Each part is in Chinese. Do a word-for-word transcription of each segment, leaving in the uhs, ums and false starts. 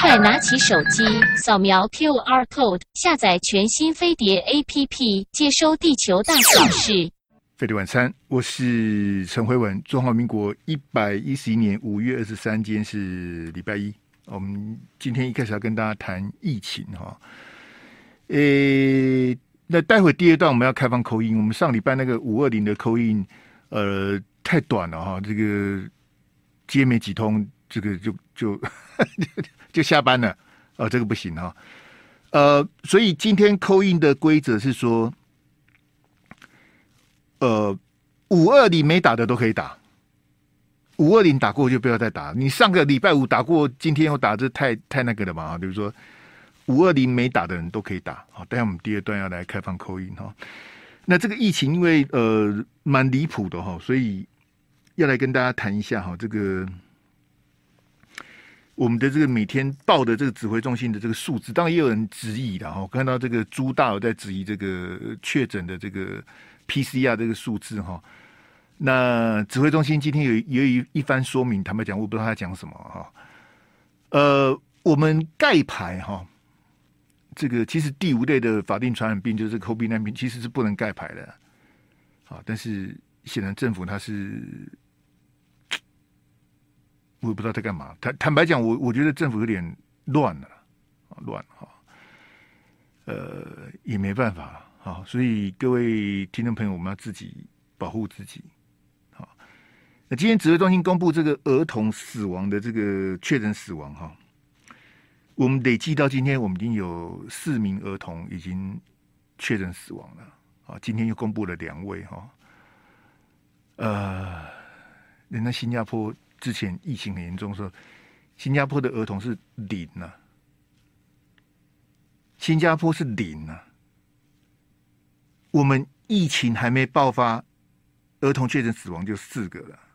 快拿起手机，扫描 Q R code， 下载全新飞碟 A P P， 接收地球大小事。 飞碟晚餐，我是陈辉文。中华民国一百一十一年五月二十三，今天是礼拜一。我们今天一开始要跟大家谈疫情哈。诶，那待会第二段我们要开放call in，我们上礼拜那个五二零的call in，呃，太短了哈，这个接没几通，这个就就就下班了，哦，这个不行哈。呃，所以今天call in的规则是说，呃，五二零没打的都可以打，五二零打过就不要再打。你上个礼拜五打过，今天又打，这太太那个了嘛？比如说五二零没打的人都可以打。好，待会我们第二段要来开放call in哈。那这个疫情因为呃蛮离谱的哈，所以要来跟大家谈一下哈，这个我们的这个每天报的这个指挥中心的这个数字，当然也有人质疑的哈。我看到这个朱大有在质疑这个确诊的这个 P C R 这个数字哈。那指挥中心今天有也有一番说明，坦白讲，我不知道他讲什么哈。呃，我们盖牌哈。这个其实第五类的法定传染病就是 COVID 十九 其实是不能盖牌的，啊，但是显然政府他是，我也不知道在干嘛。坦坦白讲，我我觉得政府有点乱了，啊，乱哈，呃，也没办法了，啊，所以各位听众朋友，我们要自己保护自己，好。那今天指挥中心公布这个儿童死亡的这个确诊死亡哈。我们累计到今天，我们已经有四名儿童已经确诊死亡了。啊，今天又公布了两位哈。呃，人家新加坡之前疫情很严重的时候，新加坡的儿童是零啊，新加坡是零啊。我们疫情还没爆发，儿童确诊死亡就四个了。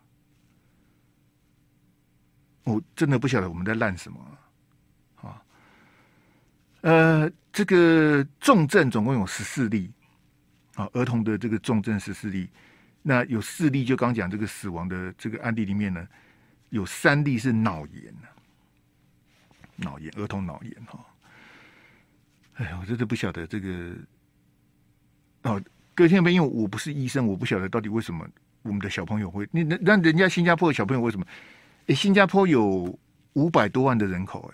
我真的不晓得我们在烂什么。呃，这个重症总共有十四例，啊，儿童的这个重症十四例，那有四例就刚讲这个死亡的这个案例里面呢，有三例是脑炎，脑炎，儿童脑炎哈。哎呀，我真的不晓得这个，哦，各位听众朋友，因为我不是医生，我不晓得到底为什么我们的小朋友会，那那人家新加坡的小朋友为什么？哎，新加坡有五百多万的人口，哎。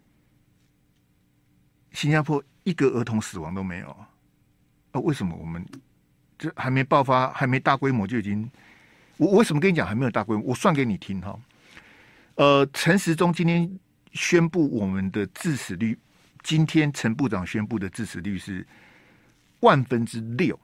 新加坡一个儿童死亡都没有啊？为什么我们这还没爆发、还没大规模就已经？我我为什么跟你讲还没有大规模？我算给你听哈。呃，陈时中今天宣布我们的致死率，今天陈部长宣布的致死率是万分之六，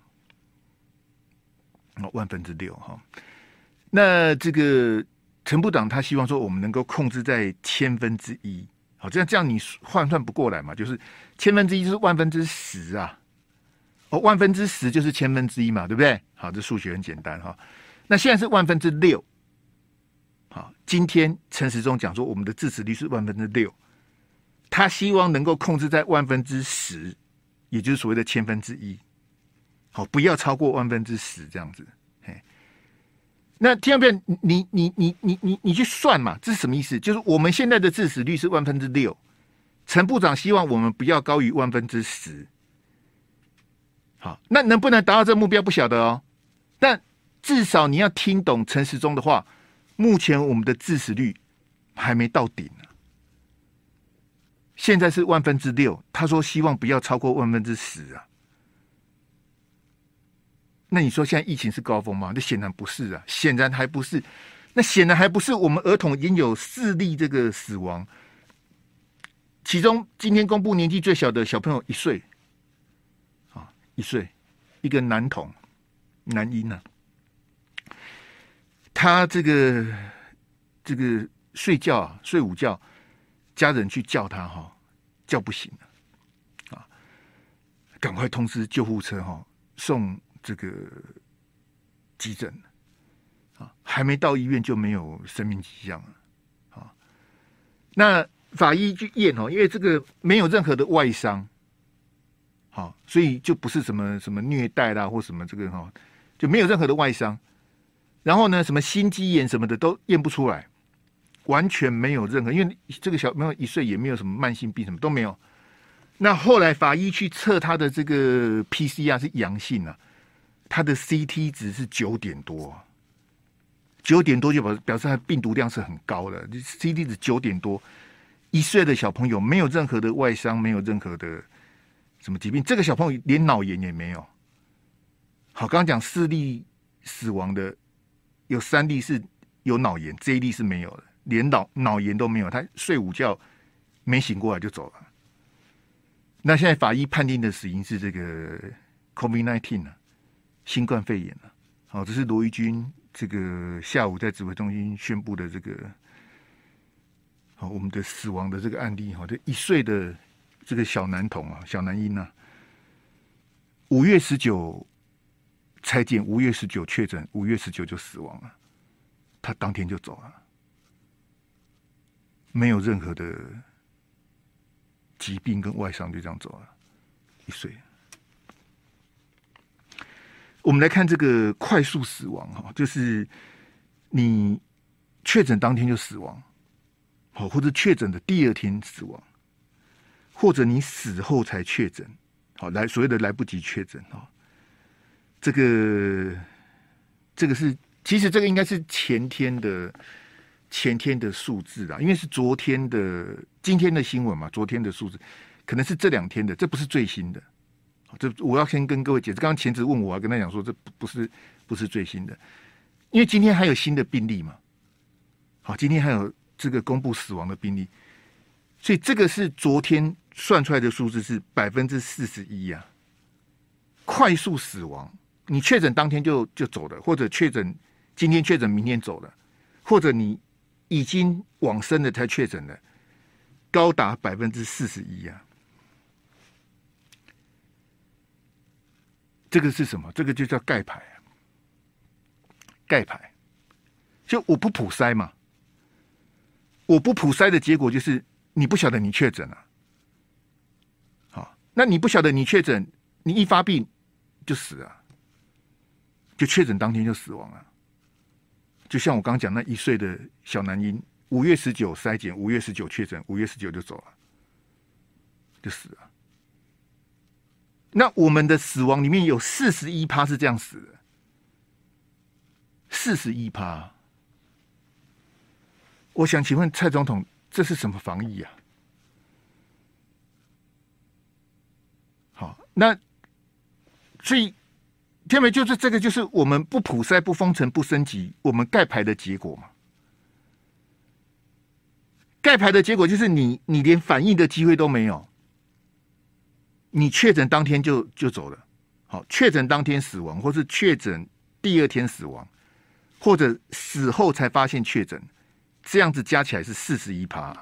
哦，万分之六哈。那这个陈部长他希望说，我们能够控制在千分之一。好，这样这样你换算不过来嘛？就是千分之一就是万分之十啊，哦，万分之十就是千分之一嘛，对不对？好，这数学很简单哈。那现在是万分之六，好，今天陈时中讲说我们的致死率是万分之六，他希望能够控制在万分之十，也就是所谓的千分之一，好，不要超过万分之十这样子。那听到没有？你你你你你你去算嘛，这是什么意思？就是我们现在的致死率是万分之六，陈部长希望我们不要高于万分之十。好，那能不能达到这个目标不晓得哦。但至少你要听懂陈时中的话，目前我们的致死率还没到顶呢，现在是万分之六，他说希望不要超过万分之十啊。那你说现在疫情是高峰吗？那显然不是啊，显然还不是。那显然还不是。我们儿童已经有四例这个死亡，其中今天公布年纪最小的小朋友一岁，啊，一岁，一个男童，男婴啊，他这个这个睡觉啊，睡午觉，家人去叫他哈，叫不醒了，啊，赶快通知救护车哈，送。这个急诊啊，还没到医院就没有生命迹象了啊。那法医去验哦，因为这个没有任何的外伤，好，所以就不是什么什么虐待啦或什么这个哈，就没有任何的外伤。然后呢，什么心肌炎什么的都验不出来， 完全没有任何，因为这个小朋友一岁也没有什么慢性病，什么都没有。那后来法医去测他的这个 P C R 是阳性啊，他的 C T 值是九点多，九点多就表表示他病毒量是很高的 ，C T 值九点多，一岁的小朋友没有任何的外伤，没有任何的什么疾病，这个小朋友连脑炎也没有。好，刚刚讲四例死亡的，有三例是有脑炎，这一例是没有的，连脑脑炎都没有，他睡午觉没醒过来就走了。那现在法医判定的死因是这个 COVID 十九 啊，新冠肺炎啊。好，这是罗一军这个下午在指挥中心宣布的这个，好，我们的死亡的这个案例哈，这一岁的这个小男童啊，小男婴啊，五月十九裁检，五月十九确诊，五月十九就死亡了，他当天就走了，没有任何的疾病跟外伤，就这样走了，一岁。我们来看这个快速死亡哈，就是你确诊当天就死亡，好，或者确诊的第二天死亡，或者你死后才确诊，好，来所谓的来不及确诊哈，这个这个是其实这个应该是前天的前天的数字啦，因为是昨天的今天的新闻嘛，昨天的数字可能是这两天的，这不是最新的。这我要先跟各位解释，刚刚前子问我，我要跟他讲说，这不是不是最新的，因为今天还有新的病例嘛。好，今天还有这个公布死亡的病例，所以这个是昨天算出来的数字是百分之四十一啊。快速死亡，你确诊当天就就走了，或者确诊今天确诊明天走了，或者你已经往生了才确诊的，高达百分之四十一啊。这个是什么？这个就叫盖牌啊，盖牌。就我不普筛嘛，我不普筛的结果就是你不晓得你确诊了。好，那你不晓得你确诊，你一发病就死了，就确诊当天就死亡了。就像我刚刚讲那一岁的小男婴，五月十九筛检，五月十九确诊，五月十九就走了，就死了。那我们的死亡里面有四十一趴是这样死的，四十一趴。我想请问蔡总统，这是什么防疫啊？好，那所以天美就是这个，就是我们不普筛、不封城、不升级，我们盖牌的结果嘛。盖牌的结果就是你，你连反应的机会都没有。你确诊当天就就走了，好，确诊当天死亡，或是确诊第二天死亡，或者死后才发现确诊，这样子加起来是四十一趴。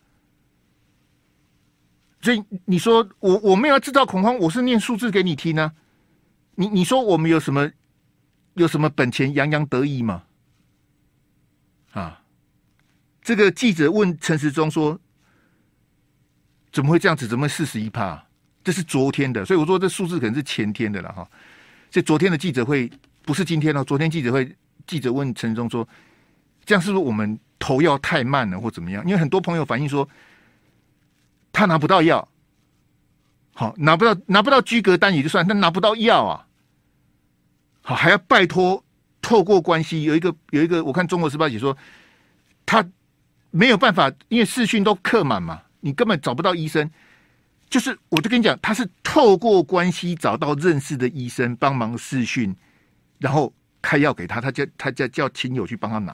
所以你说我我没有要制造恐慌，我是念数字给你听呢、啊。你你说我们有什么有什么本钱洋洋得意吗？啊，这个记者问陈时中说，怎么会这样子？怎么会四十一趴？这是昨天的，所以我说这数字可能是前天的了哈。所以昨天的记者会不是今天了，昨天记者会记者问陈时中说，这样是不是我们投药太慢了或怎么样？因为很多朋友反映说，他拿不到药，好拿不到拿不到居隔单也就算，但拿不到药啊，好还要拜托透过关系，有一个有一个我看中国时报写说，他没有办法，因为视讯都客满嘛，你根本找不到医生。就是我就跟你讲，他是透过关系找到认识的医生帮忙视讯，然后开药给他，他叫他叫叫亲友去帮他拿。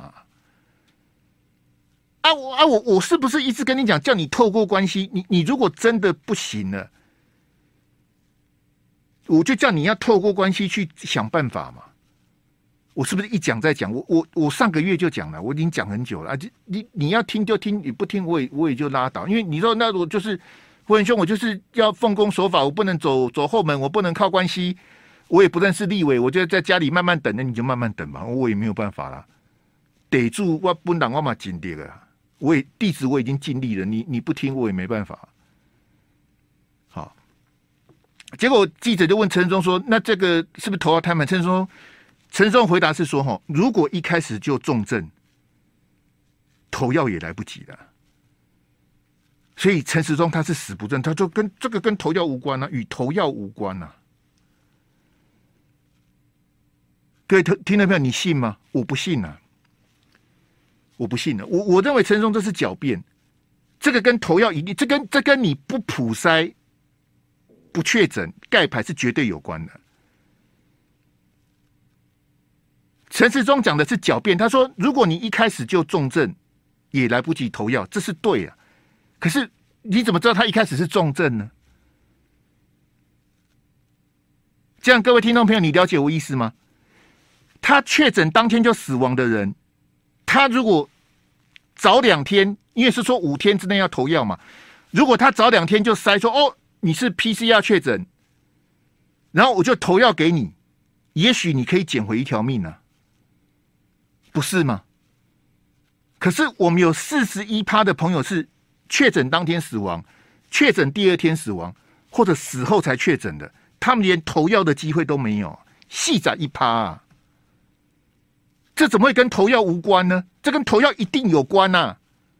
啊我啊我我是不是一直跟你讲，叫你透过关系？你你如果真的不行了，我就叫你要透过关系去想办法嘛。我是不是一讲再讲？我我我上个月就讲了，我已经讲很久了啊！你你要听就听，你不听我也我也就拉倒，因为你说那我就是。胡文兄，我就是要奉公守法，我不能走走后门，我不能靠关系，我也不认识立委，我就在家里慢慢等，那你就慢慢等吧，我也没有办法啦。得住我本党我嘛尽力了，我也地址我已经尽力了，你你不听我也没办法。好，结果记者就问陈时中说：“那这个是不是投药太慢？”陈时中陈时中回答是说：“哈，如果一开始就重症， 投药也来不及了。所以陈时中他是死不认，他就跟这个跟投药无关啊，与投药无关啊。各位听众朋友，你信吗？我不信啊，我不信了。我我认为陈时中这是狡辩，这个跟投药一定，这跟这跟你不普筛、不确诊、盖牌是绝对有关的。陈时中讲的是狡辩，他说如果你一开始就重症，也来不及投药，这是对啊。可是你怎么知道他一开始是重症呢？这样，各位听众朋友，你了解我意思吗？他确诊当天就死亡的人，他如果早两天，因为是说五天之内要投药嘛，如果他早两天就筛说哦你是 P C R 确诊，然后我就投药给你，也许你可以捡回一条命啊，不是吗？可是我们有 百分之四十一 的朋友是确诊当天死亡，确诊第二天死亡，或者死后才确诊的，他们连投药的机会都没有，细仔一趴啊！这怎么会跟投药无关呢？这跟投药一定有关啊！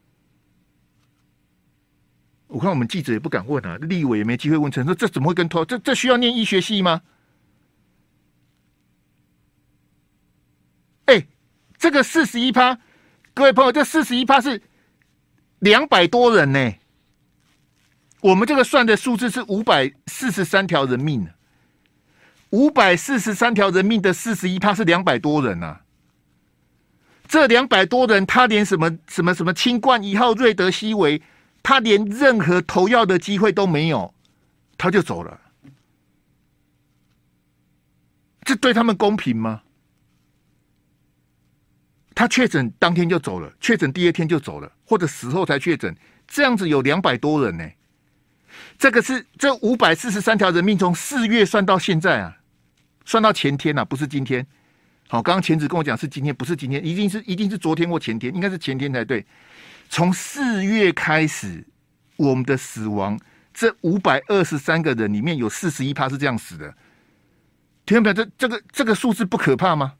我看我们记者也不敢问啊，立委也没机会问陈说这怎么会跟投这这需要念医学系吗？哎、欸，这个 百分之四十一， 各位朋友，这 百分之四十一 是两百多人呢、欸，我们这个算的数字是五百四十三条人命，五百四十三条人命的 百分之四十一 是两百多人啊。这两百多人，他连什么什么什么清冠一号、瑞德西韦，他连任何投药的机会都没有，他就走了。这对他们公平吗？他确诊当天就走了，确诊第二天就走了，或者死后才确诊，这样子有两百多人呢、欸。这个是这五百四十三条人命从四月算到现在啊，算到前天啊，不是今天。好，刚刚前子跟我讲是今天，不是今天，一定是一定是昨天或前天，应该是前天才对。从四月开始，我们的死亡这五百二十三个人里面有 百分之四十一 是这样死的。听到没有？这这个这个数字不可怕吗？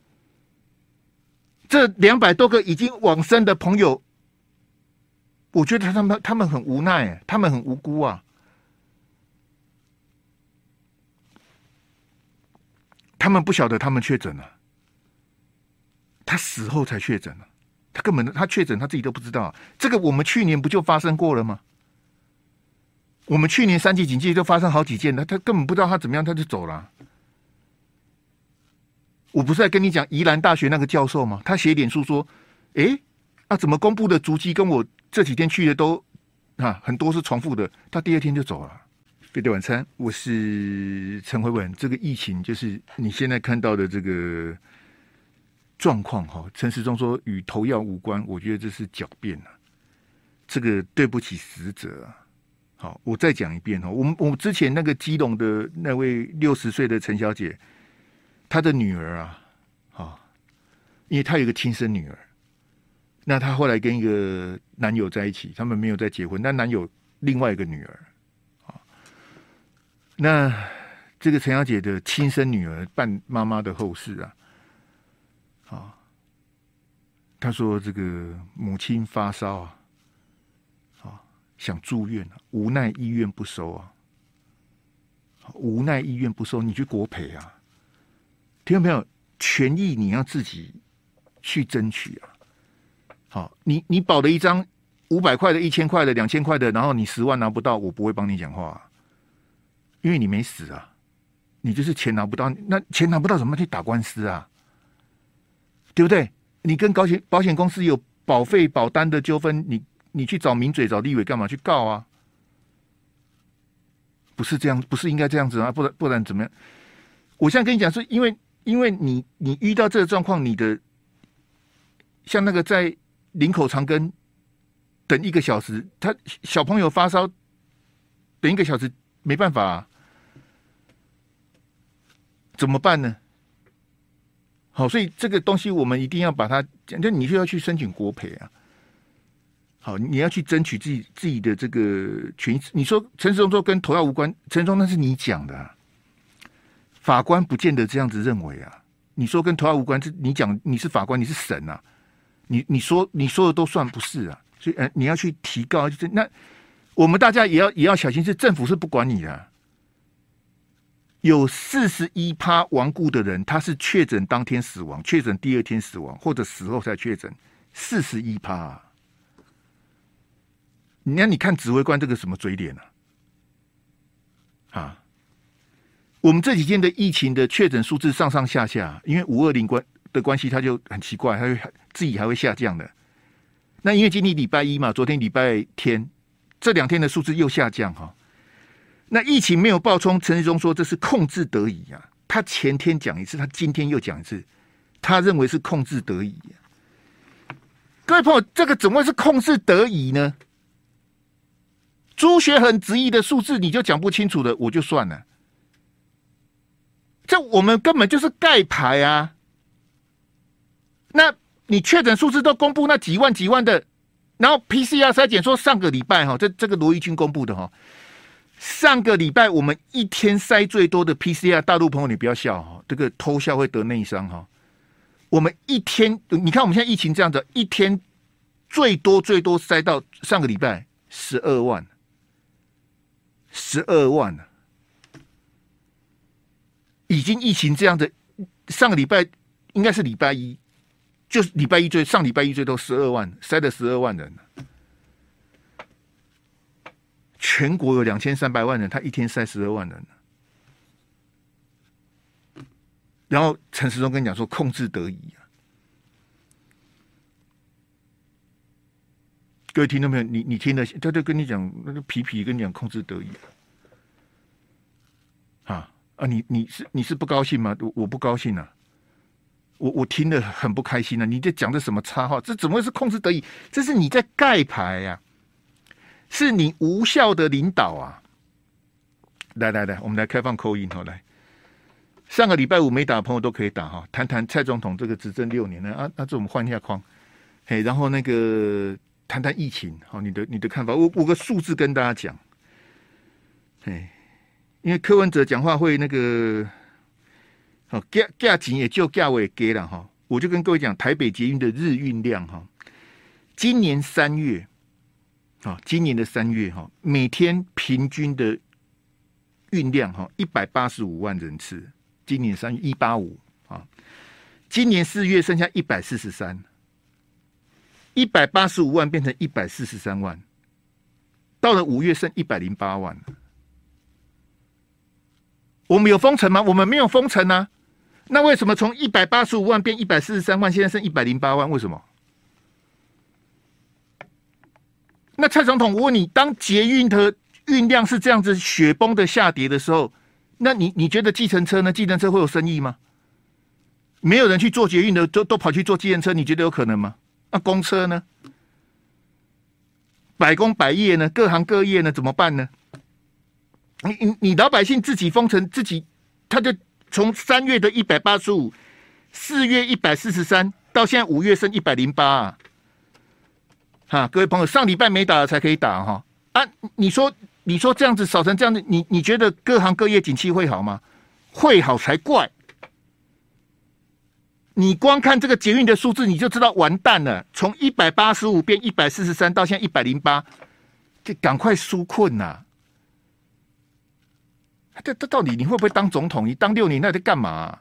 这两百多个已经往生的朋友，我觉得他们他们很无奈，他们很无辜啊。他们不晓得他们确诊了，他死后才确诊了，他根本他确诊他自己都不知道、啊。这个我们去年不就发生过了吗？我们去年三级警戒就发生好几件了，他根本不知道他怎么样，他就走了。我不是在跟你讲宜兰大学那个教授吗？他写脸书说：“哎，啊，怎么公布的足迹跟我这几天去的都啊很多是重复的？”他第二天就走了。飞碟晚餐，我是陈慧文。这个疫情就是你现在看到的这个状况哈。陈时中说与投药无关，我觉得这是狡辩啊，这个对不起死者啊。好，我再讲一遍哈。我们我们之前那个基隆的那位六十岁的陈小姐，她的女儿啊，好，因为她有一个亲生女儿，那她后来跟一个男友在一起，他们没有再结婚，但男友另外一个女儿。那这个陈小姐的亲生女儿办妈妈的后事啊，啊，她说这个母亲发烧啊，啊，想住院啊，无奈医院不收啊，无奈医院不收，你去国赔啊，听到没有？权益你要自己去争取啊。好，你你保了一张五百块的、一千块的、两千块的，然后你十万拿不到，我不会帮你讲话、啊。因为你没死啊，你就是钱拿不到，那钱拿不到怎么去打官司啊？对不对？你跟保险保险公司有保费保单的纠纷，你你去找名嘴找立委干嘛去告啊？不是这样，不是应该这样子啊？不然不然怎么样？我现在跟你讲，是因为因为你你遇到这个状况，你的像那个在林口长庚等一个小时，他小朋友发烧等一个小时，没办法啊。怎么办呢？好，所以这个东西我们一定要把它，就你就要去申请国赔啊。好，你要去争取自己自己的这个权益。你说陈时中说跟投药无关，陈时中那是你讲的、啊，法官不见得这样子认为啊。你说跟投药无关，是你讲你是法官，你是审啊， 你你说你说的都算不是啊，所以呃你要去提高，就是那我们大家也要也要小心，是政府是不管你的、啊。有四十一趴亡故的人，他是确诊当天死亡，确诊第二天死亡，或者死后才确诊，四十一趴。你看，你看指挥官这个什么嘴脸啊？啊，我们这几天的疫情的确诊数字上上下下，因为五二零关的关系，它就很奇怪，它会自己还会下降的。那因为今天礼拜一嘛，昨天礼拜天，这两天的数字又下降哈。那疫情没有爆冲，陈时中说这是控制得宜啊。他前天讲一次，他今天又讲一次，他认为是控制得宜、啊。各位朋友，这个怎么会是控制得宜呢？朱学恒质疑的数字你就讲不清楚的，我就算了。这我们根本就是盖牌啊！那你确诊数字都公布那几万几万的，然后 P C R 筛检说上个礼拜哈，这这个罗义军公布的哈。上个礼拜我们一天筛最多的 P C R， 大陆朋友你不要笑哈，这个偷笑会得内伤哈。我们一天，你看我们现在疫情这样子，一天最多最多筛到上个礼拜十二万，十二万已经疫情这样子，上个礼拜应该是礼拜一，就是礼拜一最上礼拜一最多十二万，筛了十二万人。全国有两千三百万人，他一天筛十二万人，然后陈时中跟你讲说控制得宜啊，各位听到没有？你你听了，他就跟你讲，那个皮皮跟你讲控制得宜啊，啊啊！你你是你是不高兴吗？我我不高兴啊，我我听得很不开心啊！你在讲的什么插话？这怎么会是控制得宜？这是你在盖牌呀、啊！是你无效的领导啊！来来来，我们来开放call in哈，来，上个礼拜五没打的朋友都可以打哈，谈谈蔡总统这个执政六年呢啊，那这我们换一下框，嘿，然后那个谈谈疫情，好，你的你的看法，我我个数字跟大家讲，嘿，因为柯文哲讲话会那个，好价价钱也就价位给了哈，我就跟各位讲，台北捷运的日运量哈，今年三月。啊，今年的三月哈，每天平均的运量哈一百八十五万人次。今年三月一八五啊，今年四月剩下一百四十三，一百八十五万变成一百四十三万，到了五月剩一百零八万。我们有封城吗？我们没有封城啊。那为什么从一百八十五万变一百四十三万，现在剩一百零八万？为什么？那蔡总统，我问你，当捷运的运量是这样子雪崩的下跌的时候，那你你觉得计程车呢？计程车会有生意吗？没有人去做捷运的，都都跑去做计程车，你觉得有可能吗？那公车呢？百工百业呢？各行各业呢？怎么办呢？你你你老百姓自己封城，自己他就从三月的一百八十五，四月一百四十三，到现在五月剩一百零八啊。哈，各位朋友，上礼拜没打的才可以打哈啊！你说，你说这样子少成这样子，你你觉得各行各业景气会好吗？会好才怪！你光看这个捷运的数字，你就知道完蛋了。从一百八十五变一百四十三，到现在一百零八，就赶快纾困呐、啊！这这到底你会不会当总统？你当六年那在干嘛、啊？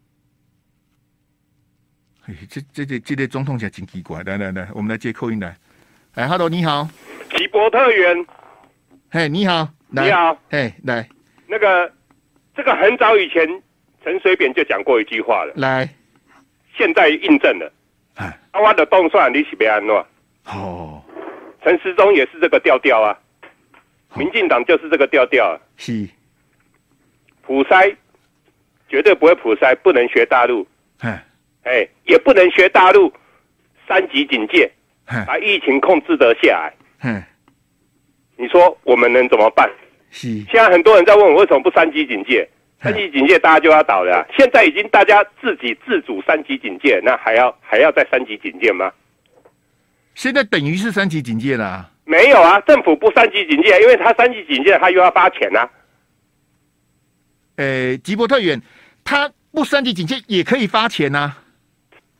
哎，这这这这类总统才真奇怪！来来来，我们来接扣音来。哎 ，Hello， 你好， 齐伯特员， 嘿，你好， 你好， 嘿，来， 那个这个很早以前陈水扁就讲过一句话了， 来， 现在印证了，哎，啊，我的动算你是别安诺，哦，陈时中也是这个调调啊，民进党就是这个调调、啊， 是， 普筛绝对不会普筛，不能学大陆， 哎， 哎，也不能学大陆三级警戒。把疫情控制得下来，你说我们能怎么办？ 是现在很多人在问我为什么不三级警戒？三级警戒大家就要倒了、啊。现在已经大家自己自主三级警戒，那还要还要再三级警戒吗？ 现在等于是三级警戒了、啊。 没有啊，政府不三级警戒，因为他三级警戒，他又要发钱啊。 呃，吉伯特远，他不三级警戒也可以发钱啊。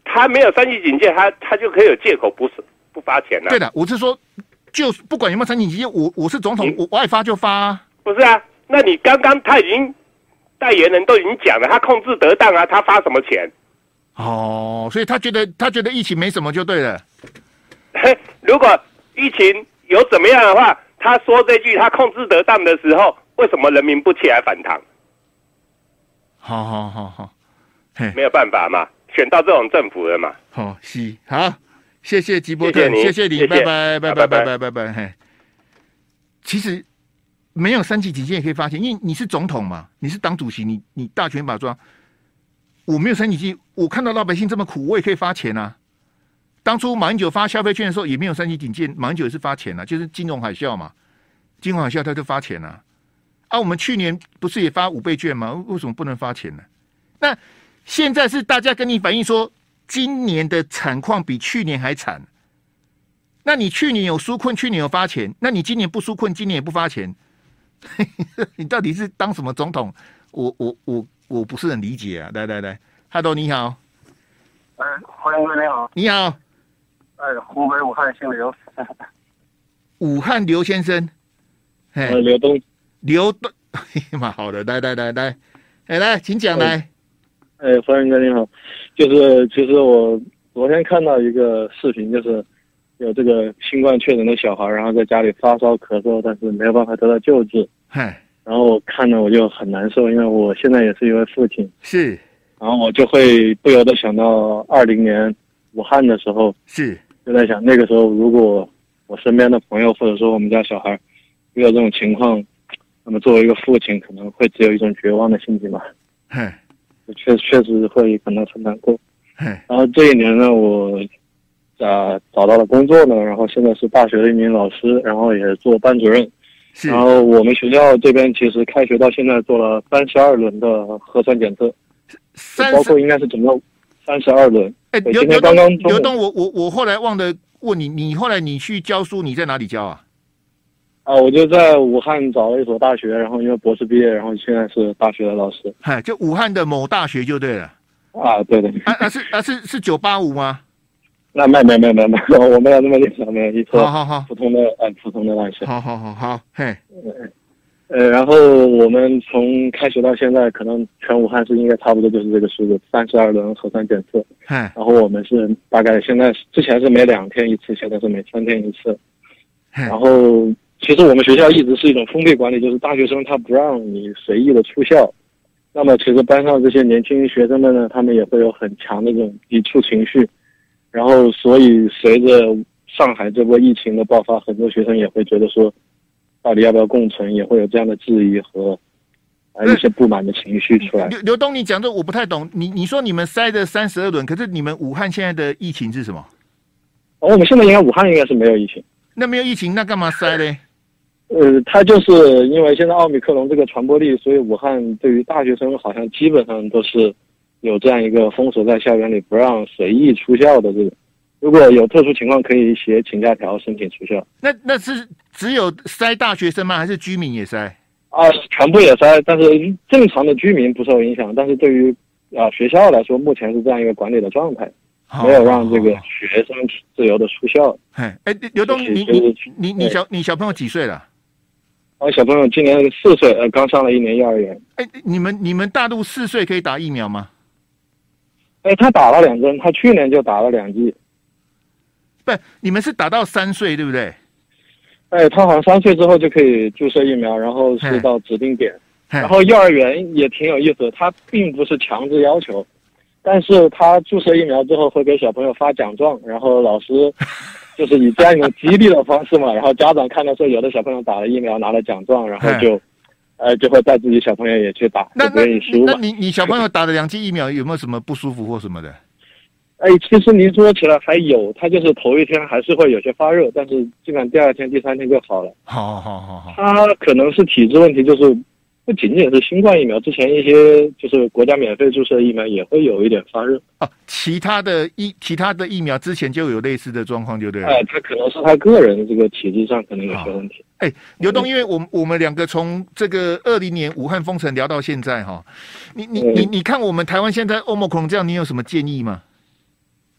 他没有三级警戒，他他就可以有借口不是不发钱了、啊。 对的，我是说，就不管有没有三级警戒，我我是总统，我我爱发就发啊。 不是啊，那你刚刚他已经代言人都已经讲了，他控制得当啊，他发什么钱？ 哦，所以他觉得他觉得疫情没什么就对了。 如果疫情有怎么样的话，他说这句他控制得当的时候，为什么人民不起来反弹？ 好好好好， 没有办法嘛，选到这种政府了嘛。 好，是好，谢谢吉波特，谢谢你， 谢谢拜拜拜拜拜拜拜拜拜。嘿，其实没有三级警戒也可以发钱，因为你是总统嘛，你是党主席，你你大权把抓。我没有三级警戒，我看到老百姓这么苦，我也可以发钱啊。当初马英九发消费券的时候也没有三级警戒，马英九也是发钱啊，就是金融海啸嘛，金融海啸他就发钱啊。啊，我们去年不是也发五倍券吗？为什么不能发钱呢？那现在是大家跟你反映说，今年的惨况比去年还惨。那你去年有纾困，去年有发钱，那你今年不纾困，今年也不发钱，你到底是当什么总统？我我我我不是很理解啊！来来来 ，Hello， 你好， 哎，欢迎哥，你好， 你好， 哎，湖北武汉姓刘， 武汉刘先生， 呃，刘东， 刘东，蛮好的，来来来来，哎来，请讲来。 哎，欢迎哥你好，就是其实我昨天看到一个视频，就是有这个新冠确诊的小孩，然后在家里发烧咳嗽，但是没有办法得到救治。 嗨， 然后我看了我就很难受，因为我现在也是一位父亲。 是。 然后我就会不由得想到二零年武汉的时候， 是就在想那个时候如果我身边的朋友或者说我们家小孩遇到这种情况，那么作为一个父亲可能会只有一种绝望的心情吧。 嗨。 确确实会可能很难过， 然后这一年呢，我啊找到了工作呢，然后现在是大学的一名老师，然后也做班主任，然后我们学校这边其实开学到现在做了三十二轮的核酸检测，包括应该是整个三十二轮。 哎，刘刘东，刘东，我我我后来忘了问你，你后来你去教书，你在哪里教啊？ 啊，我就在武汉找了一所大学，然后因为博士毕业，然后现在是大学的老师。 嗨，就武汉的某大学就对了。 啊，对对。 啊啊是啊是是九八五吗？ 那没没没没没，我没有那么厉害，没有一所好好好普通的呃普通的大学。 好好好好，嘿。 呃，然后我们从开学到现在，可能全武汉市应该差不多就是这个数字，三十二轮核酸检测。 然后我们是大概现在之前是每两天一次，现在是每三天一次。然后其实我们学校一直是一种封闭管理，就是大学生他不让你随意的出校。那么其实班上这些年轻学生们呢，他们也会有很强的这种抵触情绪。然后所以随着上海这波疫情的爆发，很多学生也会觉得说，到底要不要共存，也会有这样的质疑和啊一些不满的情绪出来。 刘刘东，你讲这我不太懂，你你说你们塞的三十二轮，可是你们武汉现在的疫情是什么？ 哦，我们现在应该武汉应该是没有疫情。 那没有疫情，那干嘛塞嘞？ 呃，它就是因为现在奥密克戎这个传播力，所以武汉对于大学生好像基本上都是有这样一个封锁在校园里，不让随意出校的这个。如果有特殊情况，可以写请假条申请出校。 那那是只有塞大学生吗？还是居民也塞？ 啊，全部也塞，但是正常的居民不受影响。但是对于啊学校来说，目前是这样一个管理的状态，没有让这个学生自由的出校。 哎哎，刘东，你你你你小你小朋友几岁了？ 我小朋友今年四岁，呃，刚上了一年幼儿园。 哎，你们你们大陆四岁可以打疫苗吗？ 哎，他打了两针，他去年就打了两剂。 不，你们是打到三岁对不对？ 哎，他好像三岁之后就可以注射疫苗，然后是到指定点。然后幼儿园也挺有意思，他并不是强制要求，但是他注射疫苗之后会给小朋友发奖状，然后老师就是以这样一种激励的方式嘛，然后家长看到说有的小朋友打了疫苗拿了奖状，然后就呃就会带自己小朋友也去打， 那就不愿意输嘛。 那你你小朋友打了两剂疫苗有没有什么不舒服或什么的？ 哎，其实您说起来还有，他就是头一天还是会有些发热，但是基本上第二天、第三天就好了。 好好好好， 他可能是体质问题，就是不仅仅是新冠疫苗，之前一些就是国家免费注射疫苗也会有一点发热。 啊，其他的疫其他的疫苗之前就有类似的状况，就对了。 哎，他可能是他个人这个体质上可能有些问题。 哎，刘东，因为我们我们两个从这个二零年武汉封城聊到现在哈，你你你你看我们台湾现在欧盟恐这样，你有什么建议吗？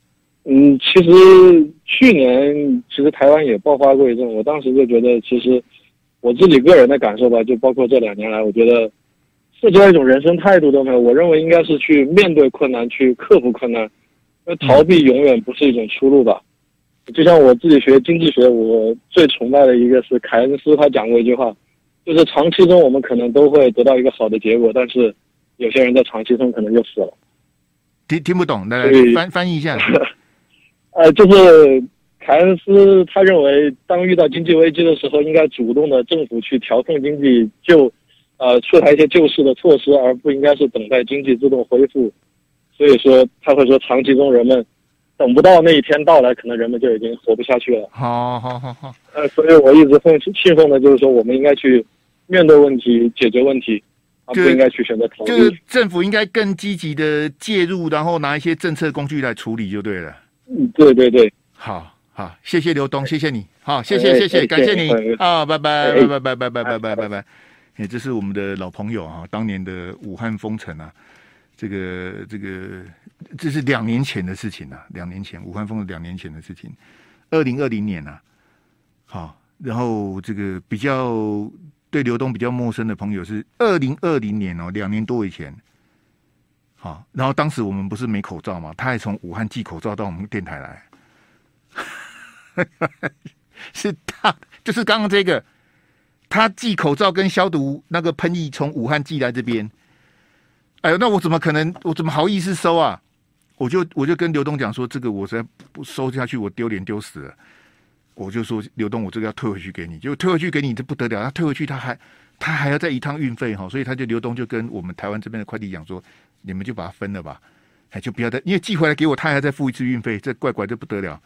嗯，其实去年其实台湾也爆发过一阵，我当时就觉得，其实我自己个人的感受吧，就包括这两年来，我觉得这叫一种人生态度都没有。我认为应该是去面对困难，去克服困难，因为逃避永远不是一种出路吧。就像我自己学经济学，我最崇拜的一个是凯恩斯，他讲过一句话，就是长期中我们可能都会得到一个好的结果，但是有些人在长期中可能就死了。 听听不懂，来翻翻译一下。 呃，就是凯恩斯他认为，当遇到经济危机的时候，应该主动的政府去调控经济，就呃出台一些救市的措施，而不应该是等待经济自动恢复。所以说，他会说，长期中人们等不到那一天到来，可能人们就已经活不下去了。 好好好好。 呃，所以我一直奉信奉的就是说，我们应该去面对问题，解决问题。不应该去选择逃避， 就是政府应该更积极的介入，然后拿一些政策工具来处理就对了。 嗯，对对对， 好好，谢谢刘东，谢谢你，好，谢谢谢谢，感谢你，好，拜拜拜拜拜拜拜拜拜拜拜。哎，这是我们的老朋友啊，当年的武汉封城啊，这个这个这是两年前的事情啊，两年前武汉封了两年前的事情，二零二零年啊，好，然后这个比较。对刘东比较陌生的朋友是二零二零年哦，两年多以前，好，然后当时我们不是没口罩嘛，他还从武汉寄口罩到我们电台来，是他，就是刚刚这个，他寄口罩跟消毒那个喷液从武汉寄来这边，哎呦，那我怎么可能，我怎么好意思收啊？我就我就跟刘东讲说，这个我实在不收下去，我丢脸丢死了。我就说刘东，我这个要退回去给你，就退回去给你，这不得了。他退回去，他还他还要再一趟运费哈，所以他就刘东就跟我们台湾这边的快递讲说，你们就把它分了吧，哎，就不要再，因为寄回来给我，他还要再付一次运费，这怪怪，这不得了。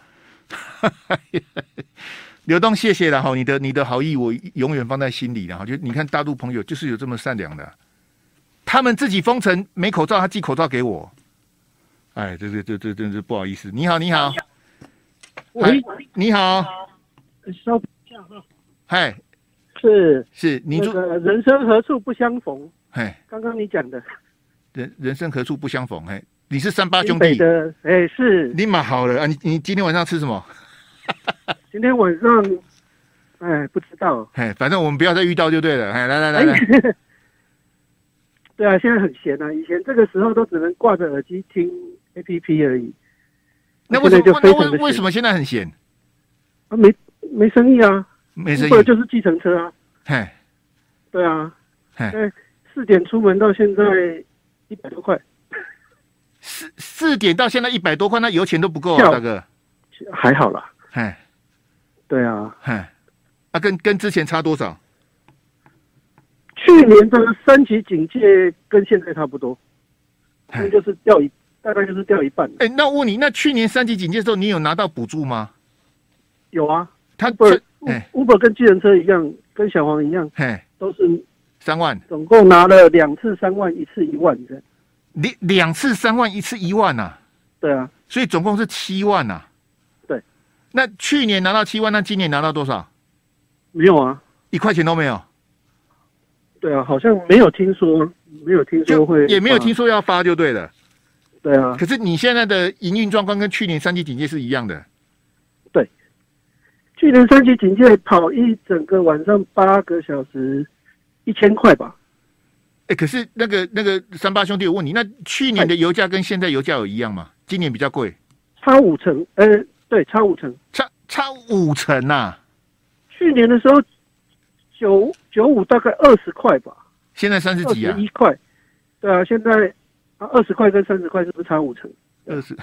刘东，谢谢了哈，你的你的好意我永远放在心里了哈。就你看大陆朋友就是有这么善良的，他们自己封城没口罩，他寄口罩给我，哎，这这这这真是不好意思。你好，你好。喂，你好， 稍等一下哈。 嗨， 是是，你那个人生何处不相逢？ 哎， 刚刚你讲的， 人人生何处不相逢？哎，你是三八兄弟的，哎是。 你蛮好了啊！你你今天晚上吃什么？ 今天晚上，哎不知道。 哎，反正我们不要再遇到就对了。哎，来来来来。 对啊，现在很闲啊，以前这个时候都只能挂着耳机听 A P P 而已。 那为什么？那为为什么现在很闲？ 啊，没没生意啊， 没生意， 或者就是计程车啊。 嘿， 对啊， 嘿， 四点出门到现在一百多块。 四四点到现在一百多块，那油钱都不够啊，大哥。 还好啦。 嘿， 对啊， 嘿，啊，跟跟之前差多少？ 去年的三级警戒跟现在差不多，那就是掉一。大概就是掉一半。 哎、欸，那我问你，那去年三级警戒的时候，你有拿到补助吗？ 有啊， 他 Uber、欸、Uber 跟计程车一样，跟小黄一样， 嘿， 都是三万， 总共拿了两次三万，一次一万这样。 两两次三万，一次一万啊？ 对啊， 所以总共是七万啊。 对， 那去年拿到七万，那今年拿到多少？ 没有啊， 一块钱都没有。 对啊，好像没有听说，没有听说会， 也没有听说要发，就对了。 对啊， 可是你现在的营运状况跟去年三级警戒是一样的。 对，去年三级警戒跑一整个晚上八个小时，一千块吧。 哎、欸，可是那个那个三八兄弟，我问你，那去年的油价跟现在油价有一样吗？今年比较贵， 差五成。呃，对，差五成， 差差五成呐、啊。 去年的时候九九五大概二十块吧， 现在三十几啊， 二十一块。对啊，现在。啊，二十块跟三十块是不是差五成？ 二十，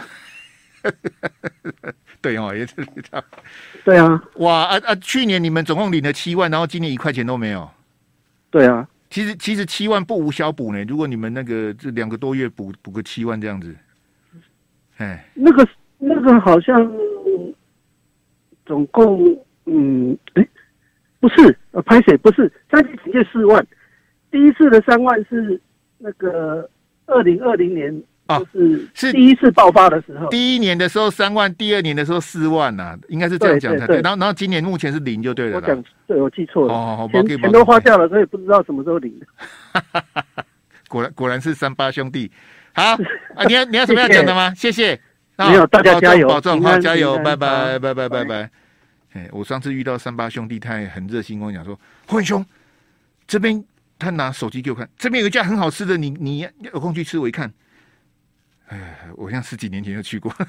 对哦，也是差。 对啊， 哇啊啊！去年你们总共领了七万，然后今年一块钱都没有。 对啊， 其实其实七万不无小补呢。如果你们那个这两个多月补补个七万这样子，哎， 那个那个好像总共嗯，哎，不是呃，拍谁不是三级警戒四万，第一次的三万是那个。二零二零年就是是第一次爆发的时候， 哦、第一年的时候三万，第二年的时候四万呐、啊，应该是这样讲才对。然后，然后今年目前是零就对了。 我讲对，我记错了。 哦， 钱钱都花掉了，所以不知道什么时候领。 果然果然是三八兄弟。好啊，你要你要什么要讲的吗？谢谢。 没有，大家加油， 保重，好，加油，拜拜， 拜，拜拜，拜拜。哎，我上次遇到三八兄弟，他也很热心跟我讲说，霍文兄，这边他拿手机给我看，这边有一家很好吃的，你你有空去吃。我一看，哎，我像十几年前就去过。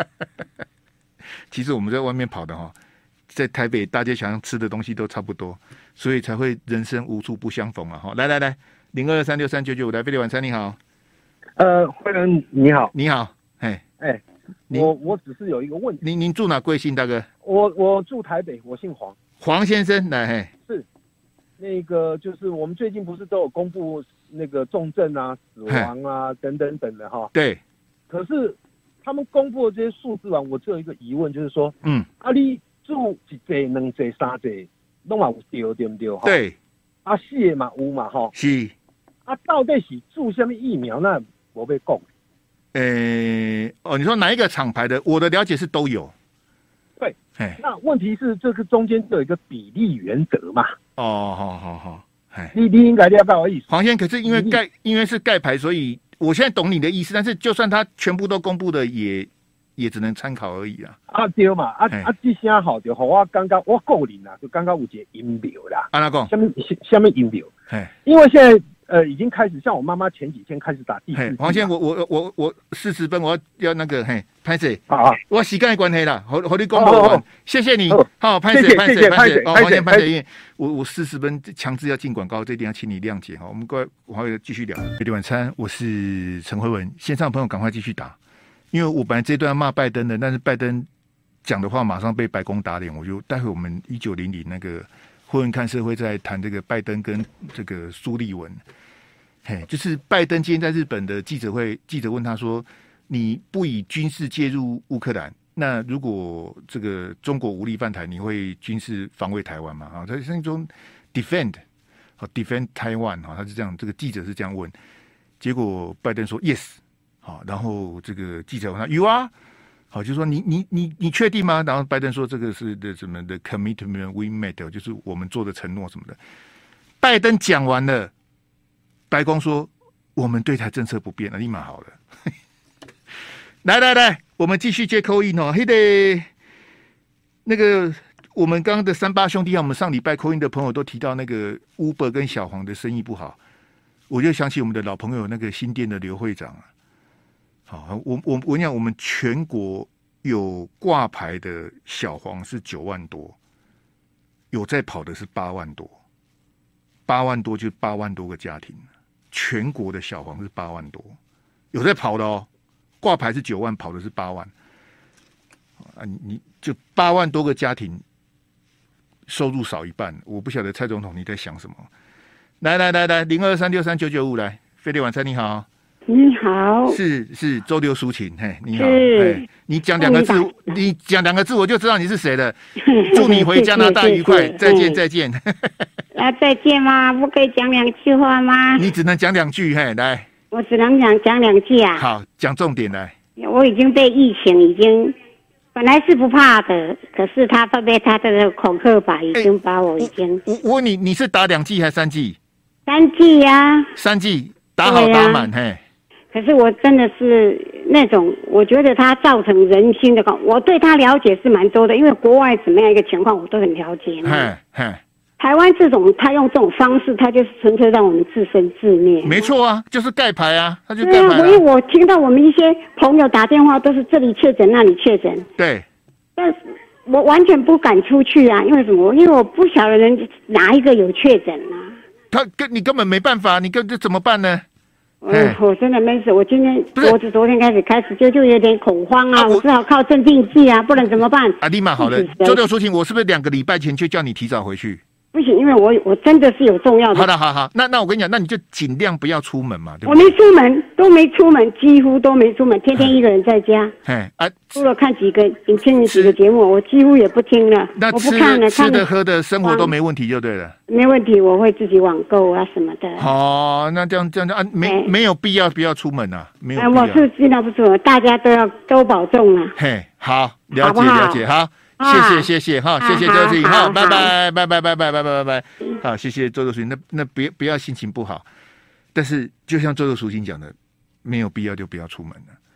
其实我们在外面跑的哈，在台北大街小巷吃的东西都差不多，所以才会人生无处不相逢啊！哈，来来来，零二三六三九九五，来飞碟晚餐，你好。 呃，慧仁你好， 你好，哎哎，我我只是有一个问题， 您您住哪贵姓大哥？ 我我住台北，我姓黄。 黄先生，来，嘿， 是那个就是我们最近不是都有公布那个重症啊、死亡啊等等等的哈？ 对。 可是他们公布的这些数字啊，我只有一个疑问，就是说， 嗯， 啊，你住一剂、两剂、三剂，拢嘛有对对不对？ 对。 啊，死的嘛有嘛哈？ 是。 啊，到底是注什么疫苗？那我被讲。 呃，哦，你说哪一个厂牌的？我的了解是都有。 对，那问题是这个中间有一个比例原则嘛？ 哦，好好好， 你你应该了解我意思。 黄先，可是因为盖，因为是盖牌，所以我现在懂你的意思。但是就算他全部都公布的也，也也只能参考而已啊。 啊对嘛，啊啊，这声好就，我刚刚我个人啊，就刚刚有一个阴谋啦。 安怎讲？ 下面下面阴谋？因为现在。呃，已经开始，像我妈妈前几天开始打第四剂。 黄先，我我我我四十分，我要要那个嘿，拍谁？ 啊， 我时间的关系啦，和和你公布完，谢谢你，好，拍谁拍谁拍谁，黄先拍谁，因为我我四十分强制要进广告，这一点要请你谅解哈。我们过来，我会继续聊。飞碟晚餐，我是陈辉文，线上朋友赶快继续打，因为我本来这段要骂拜登的，但是拜登讲的话马上被白宫打脸，我就待会我们一九零零那个。慧文看社会在谈这个拜登跟这个苏利文，嘿，就是拜登今天在日本的记者会，记者问他说：“你不以军事介入乌克兰，那如果这个中国无力犯台，你会军事防卫台湾吗？”啊，他是那种 defend， 好 defend Taiwan 哈，他是这样，这个记者是这样问，结果拜登说 yes， 好，然后这个记者问他 you are。好，就说你你你你确定吗？然后拜登说这个是的什么的 commitment we made， 就是我们做的承诺什么的。拜登讲完了，白宫说我们对台政策不变了，立马好了。来来来，我们继续接 call in 哦，嘿得那个我们刚刚的三八兄弟，我们上礼拜 call in 的朋友都提到那个 Uber 跟小黄的生意不好，我就想起我们的老朋友那个新店的刘会长啊。好，我我我讲，我们全国有挂牌的小黄是九万多，有在跑的是八万多，八万多就八万多个家庭，全国的小黄是八万多，有在跑的哦，挂牌是九万，跑的是八万，啊，你你就八万多个家庭，收入少一半，我不晓得蔡总统你在想什么？来来来来，零二三六三九九五来，飞碟晚餐你好。 你好， 是是周六抒情，嘿，你好，嘿，你讲两个字，你讲两个字，我就知道你是谁了。祝你回加拿大愉快，再见再见。 啊，再见吗？不可以讲两句话吗？ 你只能讲两句，嘿，来。 我只能讲讲两句啊。 好，讲重点来。 我已经被疫情已经，本来是不怕的，可是他被他这个恐吓法已经把我已经。 我我问你，你是打两剂还是三剂？ 三剂呀。 三剂打好打满，嘿。 可是我真的是那种，我觉得他造成人心的，我对他了解是蛮多的，因为国外怎么样一个情况我都很了解。台湾这种他用这种方式，他就是纯粹让我们自生自灭。 没错啊，就是盖牌啊，他就盖牌、啊。 对啊，因为我听到我们一些朋友打电话，都是这里确诊那里确诊。 对。 但是我完全不敢出去啊，因为什么？因为我不晓得人哪一个有确诊啊。 他跟你根本没办法，你跟这怎么办呢？ 嗯，我真的没事。我今天我是昨天开始开始就就有点恐慌啊，啊我, 我只好靠镇定剂啊，不然怎么办？ 啊，立马好了。周六抒情，我是不是两个礼拜前就叫你提早回去？ 不行，因为我我真的是有重要的。 好的，好好，那那我跟你讲，那你就尽量不要出门嘛，对不对？ 我没出门，都没出门，几乎都没出门，天天一个人在家。 哎啊， 除了看几个影片、几个节目，我几乎也不听了。 那我不看了， 吃的、喝的、生活都没问题就对了。 没问题，我会自己网购啊什么的。 好，那这样这样啊，没没有必要不要出门啊，没有必要。 我是尽量不出门，大家都要都保重啊。 嘿，好，了解了解，好。谢谢谢谢哈，谢谢周周情哈，拜拜拜拜拜拜拜拜拜，好，谢谢周周情，那那别不要心情不好，但是就像周周情讲的，没有必要就不要出门了。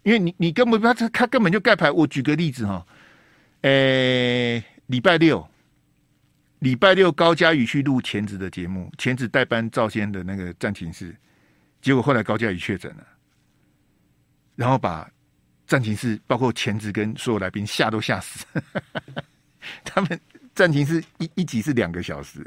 因为你你根本他他根本就盖牌。我举个例子哈，诶，礼拜六，礼拜六高嘉瑜去录前子的节目，前子代班赵先的那个战情室，结果后来高嘉瑜确诊了，然后把战情室包括前子跟所有来宾吓都吓死，他们战情室一一集是两个小时。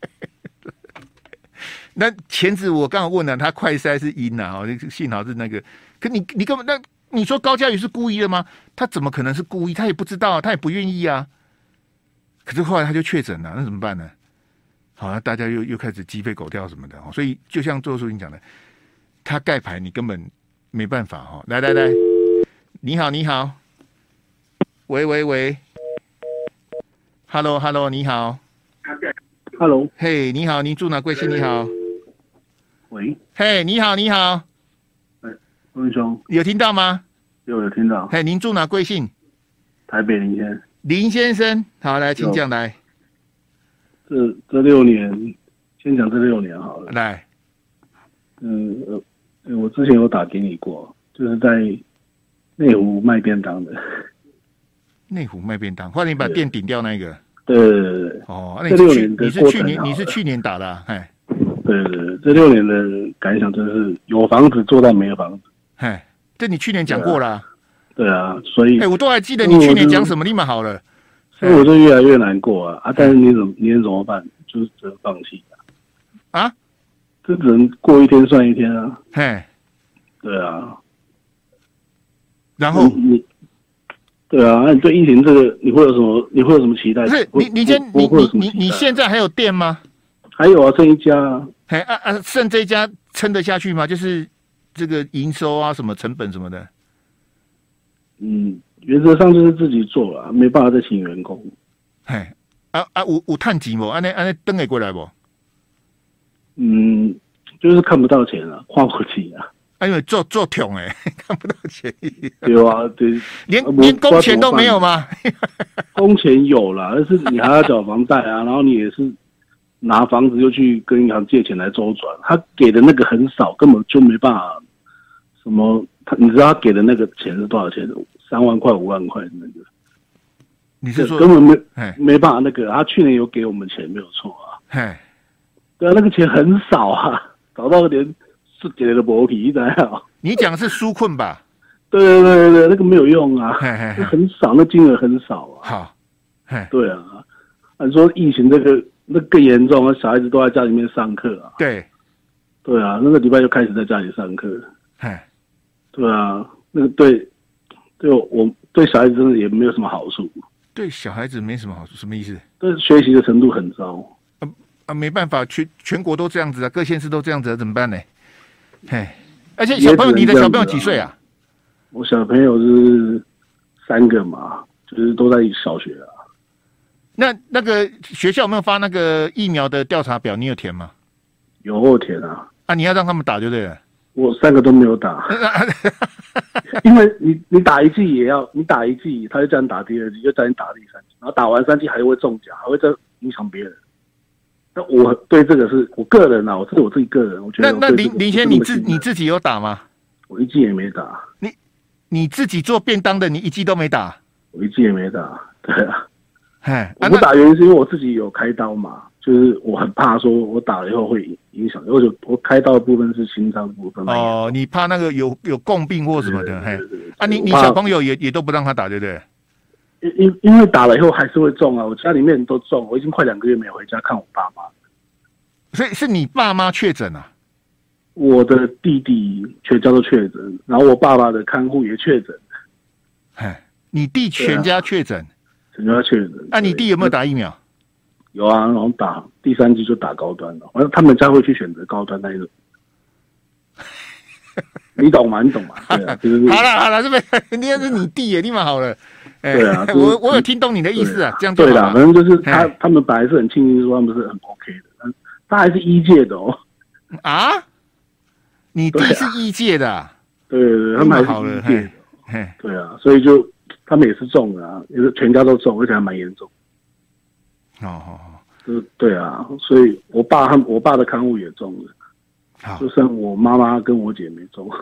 那前子我刚刚问了，他快筛是阴啊，幸好是那个。可你你根本那你说高嘉瑜是故意的吗？他怎么可能是故意？他也不知道，他也不愿意啊。可是后来他就确诊了，那怎么办呢？好，那大家又又开始鸡飞狗跳什么的。所以就像周淑英讲的，他盖牌你根本没办法哈。来来来，你好你好，喂喂喂 ，Hello Hello， 你好。 Hello， 嘿， hey, 你好，您住哪？贵姓？你好。 喂。 嘿， hey, 你好，你好。 哎，文兄， 有听到吗？ 有有听到。 嘿， hey, 您住哪？贵姓？ 台北林先。 林先生，好，来，请讲来。 这这六年，先讲这六年好了。 来。 嗯呃，我之前有打给你过，就是在内湖卖便当的。 内湖卖便当，后来你把店顶掉那个。 对对对对。 哦，那你是去你是去年你是去年打的、啊，哎。 对对对，这六年的感想真是有房子做到没有房子。 哎，这你去年讲过了、啊。 对啊，所以。 哎，我都还记得你去年讲什么，立马好了。 所以我就越来越难过啊！啊，但是你怎么你能怎么办？就是只能放弃啊！ 啊， 这只能过一天算一天啊！ 嘿， 对啊。 然后你。对啊，那你对疫情这个你会有什么？你会有什么期待？ 不是你，你先，你你你你现在还有店吗？ 还有啊，剩一家啊。 哎啊啊，剩这一家撑得下去吗？就是这个营收啊，什么成本什么的。 嗯，原则上就是自己做了，没办法再请员工。 哎啊啊，有有探钱不？安尼安尼登得过来不？ 嗯，就是看不到钱了，花不起啊。 啊，因为做做穷哎，看不到钱。 对啊，对， 连连工钱都没有吗？ 工钱有啦，但是你还要缴房贷啊，然后你也是拿房子又去跟银行借钱来周转，他给的那个很少，根本就没办法。什么？他你知道他给的那个钱是多少钱？三万块、五万块那个。 你是说根本没没办法那个？他去年有给我们钱，没有错啊。 嘿， 对啊，那个钱很少啊，少到连。是给了个薄皮的， 你讲是纾困吧？ 对对对对，那个没有用啊， 嘿嘿嘿很少，那金额很少啊。 好，嘿对啊，按说疫情这个那更严重啊，小孩子都在家里面上课啊。 对， 对啊，那个礼拜就开始在家里上课。 嘿， 对啊，那个对，对我对小孩子真的也没有什么好处。 对小孩子没什么好处，什么意思？ 对，学习的程度很糟。 啊啊，没办法，全全国都这样子啊，各县市都这样子啊，怎么办呢？嘿，而且小朋友，你的小朋友几岁啊？ 我小朋友是三个嘛，就是都在小学啊。 那那个学校有没有发那个疫苗的调查表？你有填吗？ 有我填啊。 啊，你要让他们打就对了。 我三个都没有打，因为你你打一剂也要，你打一剂，他就叫你打第二剂，就叫你打第三剂，然后打完三剂还会中奖，还会再影响别人。那我对这个是我个人啊，我是我自己个人，我觉得那那林林先，你自你自己有打吗？ 我一剂也没打。 你你自己做便当的，你一剂都没打？ 我一剂也没打。对啊， 哎， 我不打原因是因为我自己有开刀嘛，就是我很怕说我打了以后会影响，因为我开刀的部分是心脏部分。 哦，你怕那个有有共病或什么的？嘿，啊，你你小朋友也也都不让他打，对不对？ 因因因为打了以后还是会中啊，我家里面人都中，我已经快两个月没有回家看我爸妈。 所以是你爸妈确诊啊？ 我的弟弟全家都确诊，然后我爸爸的看护也确诊。 哎，你弟全家确诊， 全家确诊。 那、啊、你弟有没有打疫苗？ 有啊，然后打第三剂就打高端了，反正他们家会去选择高端那一种。你懂吗？你懂吗？对啊，就是好了好了，这边你要是你弟也立马好了。欸、 对啊， 我我有听懂你的意思啊，这样对啦，反正就是他他们本来是很庆幸说他们是很 OK 的，他还是医界的哦。 啊？你弟是医界的、啊？ 对对对，他们还是医界的。 嘿， 对啊，所以就他们也是中了啊，也是全家都中，而且还蛮严重。 哦哦哦， 就是对啊，所以我爸他我爸的看护也中了，就剩我妈妈跟我姐没中。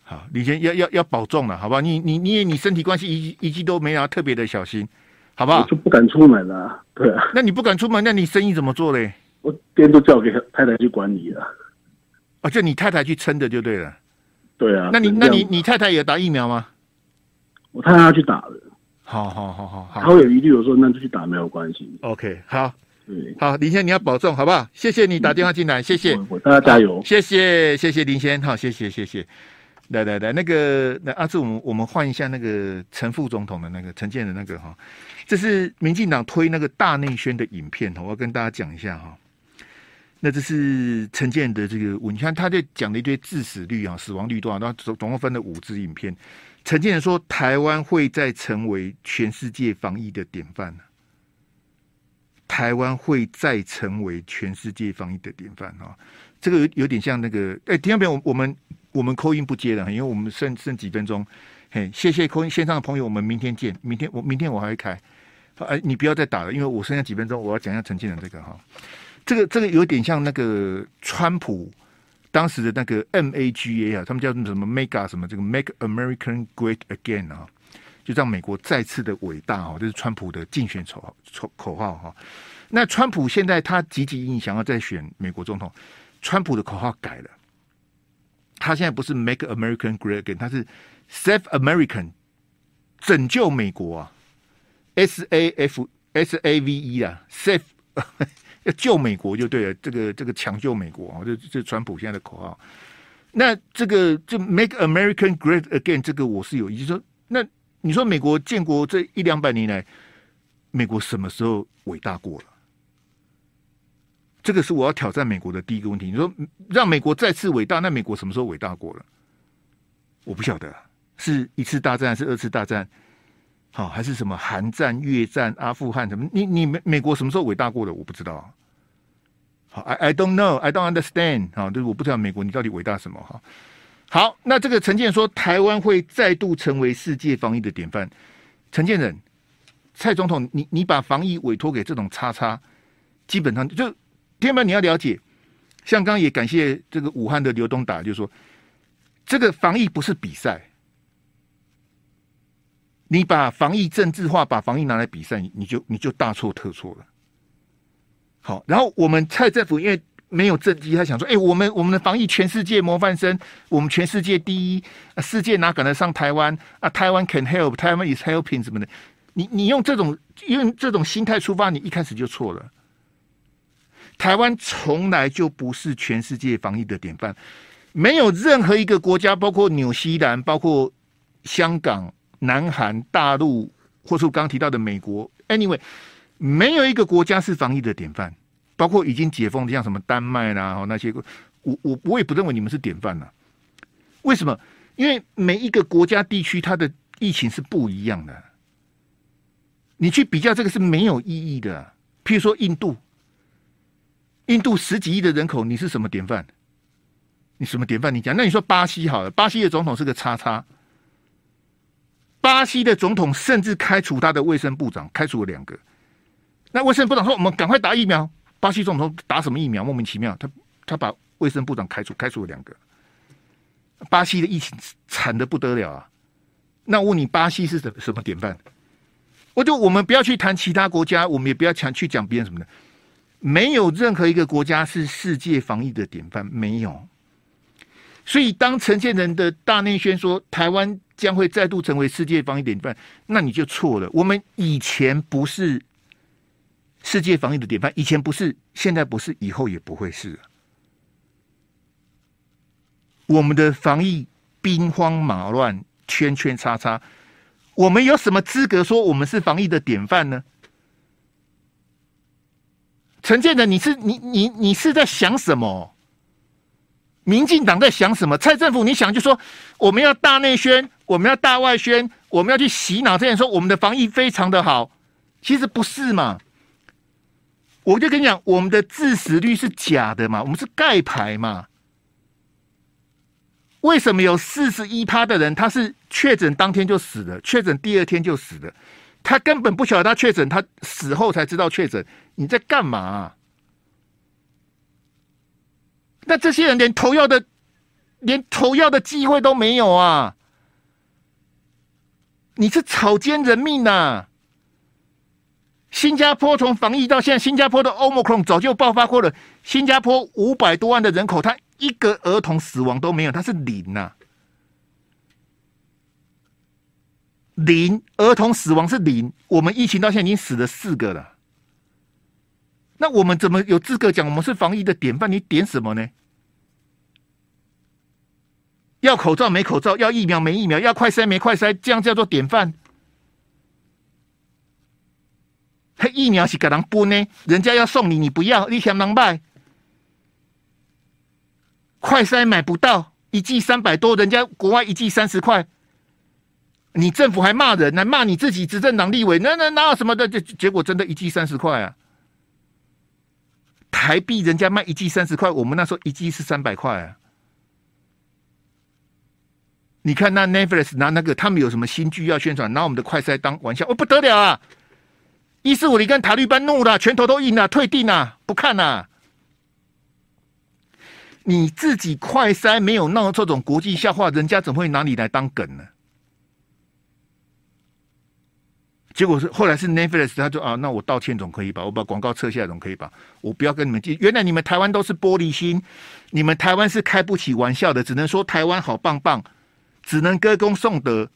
好，李先要要要保重了，好不好？你你你你身体关系一一季都没有，特别的小心，好不好？ 我就不敢出门了，对啊。 那你不敢出门，那你生意怎么做嘞？ 我店都交给太太去管理了。 哦，就你太太去撑的就对了。 对啊。 那你那你你太太有打疫苗吗？ 我太太要去打了。 好好好好好。 他会有疑虑，我说那就去打没有关系。 OK， 好。 对， 好，林先你要保重，好不好？谢谢你打电话进来，谢谢。 我大家加油。 谢谢谢谢林先，好，谢谢谢谢。来来来，那个那阿志，我们我们换一下那个陈副总统的那个陈建仁那个哈，这是民进党推那个大内宣的影片，我要跟大家讲一下哈。那这是陈建仁的这个，你看他在讲了一堆致死率啊、死亡率多少，然后总总共分了五支影片。陈建仁说，台湾会再成为全世界防疫的典范。台湾会再成为全世界防疫的典范啊！这个有有点像那个，哎、欸，听众朋友，我们我们call in不接了，因为我们剩剩几分钟。嘿，谢谢call in线上的朋友，我们明天见。明天我明天我还会开，哎，你不要再打了，因为我剩下几分钟，我要讲一下陈建仁这个哈。这个这个有点像那个川普当时的那个 M A G A 啊，他们叫什么 Mega 什么这个 Make American Great Again 啊。就让美国再次的伟大哦，这是川普的竞选口口口号哈。那川普现在他积极想要再选美国总统，川普的口号改了，他现在不是 Make American Great Again， 他是 Save American， 拯救美国啊 ，S A F S A V E 啊 ，Save 要救美国就对了，这个这个抢救美国啊，这这是川普现在的口号。那这个这 Make American Great Again 这个我是有意思说那。你说美国建国这一两百年来，美国什么时候伟大过了？这个是我要挑战美国的第一个问题。你说让美国再次伟大，那美国什么时候伟大过了？我不晓得，是一次大战还是二次大战？好，还是什么韩战、越战、阿富汗什么？你你美美国什么时候伟大过了？我不知道。好 ，I I don't know, I don't understand。好，就是我不知道美国你到底伟大什么哈。好，那这个陈建仁说，台湾会再度成为世界防疫的典范。陈建仁，蔡总统，你你把防疫委托给这种叉叉，基本上就天班你要了解。像刚刚也感谢这个武汉的刘东达，就说这个防疫不是比赛，你把防疫政治化，把防疫拿来比赛，你就你就大错特错了。好，然后我们蔡政府因为没有政绩，他想说：“哎、欸，我们我们的防疫全世界模范生，我们全世界第一，啊、世界哪赶得上台湾啊？台湾 can help， 台湾 is helping 什么的。你你用这种用这种心态出发，你一开始就错了。台湾从来就不是全世界防疫的典范，没有任何一个国家，包括纽西兰、包括香港、南韩、大陆，或是刚刚提到的美国 ，anyway， 没有一个国家是防疫的典范。”包括已经解封的，像什么丹麦啦，那些，我我我也不认为你们是典范啦。为什么？因为每一个国家地区它的疫情是不一样的，你去比较这个是没有意义的。譬如说印度，印度十几亿的人口，你是什么典范？你什么典范？你讲，那你说巴西好了，巴西的总统是个叉叉，巴西的总统甚至开除他的卫生部长，开除了两个。那卫生部长说：“我们赶快打疫苗。”巴西总统打什么疫苗？莫名其妙，他他把卫生部长开除，开除了两个。巴西的疫情惨得不得了啊！那我问你，巴西是什什么典范？我就我们不要去谈其他国家，我们也不要讲去讲别人什么的，没有任何一个国家是世界防疫的典范，没有。所以，当陈建仁的大内宣说台湾将会再度成为世界防疫典范，那你就错了。我们以前不是世界防疫的典范，以前不是，现在不是，以后也不会是。我们的防疫兵荒马乱，圈圈叉叉，我们有什么资格说我们是防疫的典范呢？陈建仁，你是你你你是在想什么？民进党在想什么？蔡政府你想就说我们要大内宣，我们要大外宣，我们要去洗脑这些人说我们的防疫非常的好，其实不是嘛？我就跟你讲，我们的致死率是假的嘛，我们是盖牌嘛。为什么有 百分之四十一 的人他是确诊当天就死了，确诊第二天就死了？他根本不晓得他确诊，他死后才知道确诊。你在干嘛啊？那这些人连投药的连投药的机会都没有啊！你是草菅人命呐、啊！新加坡从防疫到现在，新加坡的 Omicron 早就爆发过了。新加坡五百多万的人口，它一个儿童死亡都没有，它是零呐、啊，零儿童死亡是零。我们疫情到现在已经死了四个了，那我们怎么有资格讲我们是防疫的典范？你点什么呢？要口罩没口罩，要疫苗没疫苗，要快筛没快筛，这样叫做典范？嘿，疫苗是给人分呢，人家要送你，你不要，你嫌人卖。快筛买不到，一剂三百多，人家国外一剂三十块，你政府还骂人，来骂你自己执政党立委，那那哪有什么的？结果真的一剂三十块啊！台币人家卖一剂三十块，我们那时候一剂是三百块啊！你看那 Netflix 拿那个，他们有什么新剧要宣传，拿我们的快筛当玩笑，哦不得了啊！一四五零跟塔利班怒了，拳头都硬了，退订了，不看了。你自己快筛没有闹这种国际笑话，人家怎么会拿你来当梗呢？结果是后来是 Netflix， 他就啊，那我道歉总可以吧？我把广告撤下来总可以吧？我不要跟你们记。原来你们台湾都是玻璃心，你们台湾是开不起玩笑的，只能说台湾好棒棒，只能歌功颂德。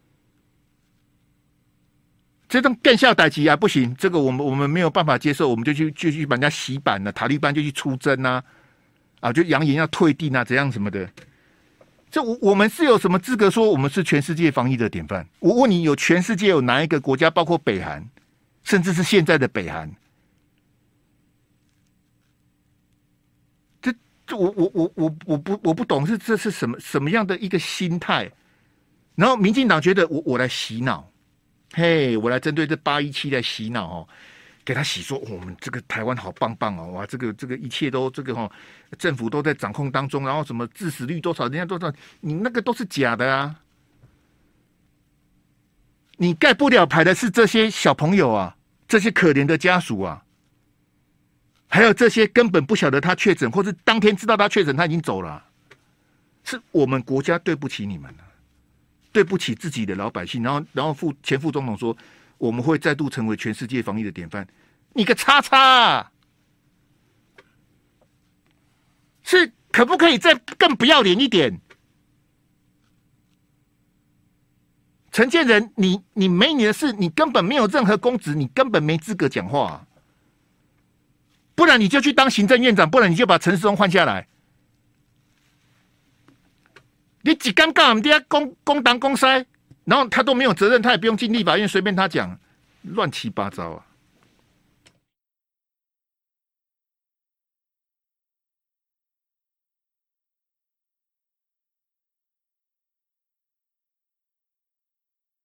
这种更笑代级啊，不行，这个我们我们没有办法接受，我们就去就去把人家洗版了，塔利班就去出征啊，啊，就扬言要退订啊，怎样什么的。这我我们是有什么资格说我们是全世界防疫的典范？我问你，有全世界有哪一个国家，包括北韩，甚至是现在的北韩？这这我我我我我不我不懂是这是什么什么样的一个心态？然后民进党觉得我我来洗脑。嘿， hey, 我来针对这八一七来洗脑哦，给他洗说、哦、我们这个台湾好棒棒哦，哇，这个这个一切都这个哈、哦，政府都在掌控当中，然后什么致死率多少，人家多少，你那个都是假的啊！你盖不了牌的是这些小朋友啊，这些可怜的家属啊，还有这些根本不晓得他确诊，或是当天知道他确诊他已经走了，是我们国家对不起你们了。对不起自己的老百姓，然后，然后副前副总统说我们会再度成为全世界防疫的典范，你个叉叉、啊！是可不可以再更不要脸一点？陈建仁，你你没你的事，你根本没有任何公职，你根本没资格讲话、啊，不然你就去当行政院长，不然你就把陈时中换下来。你几尴尬，我们底下公公党公塞，然后他都没有责任，他也不用进立法院，随便他讲，乱七八糟啊！